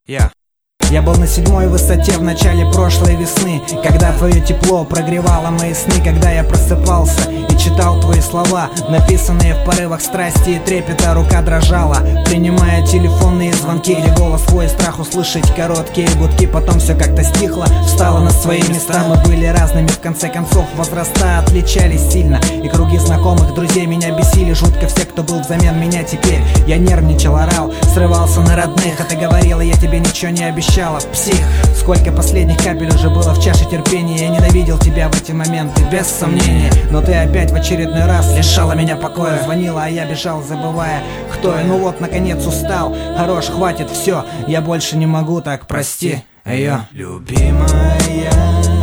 Я был на 7-й высоте в начале прошлой весны, когда твое тепло прогревало мои сны, когда я просыпался и читал твои слова, написанные в порывах страсти и трепета. Рука дрожала, принимая телефонные звонки, где голос твой, страх услышать короткие гудки. Потом все как-то стихло, встало на свои места. Мы были разными, в конце концов возраста отличались сильно, и круги знакомых друзей меня бесили жутко. Все, кто был взамен меня теперь, я нервничал, орал, срывался на родных. А ты говорила, я тебе ничего не обещала, псих. Сколько последних капель уже было в чаше терпения. Я ненавидел тебя в эти моменты, без сомнения. Но ты опять в очередной раз лишала меня покоя. Звонила, а я бежал, забывая, кто я. Ну вот, наконец устал, хорош, хватит, все. Я больше не могу так, прости. Любимая,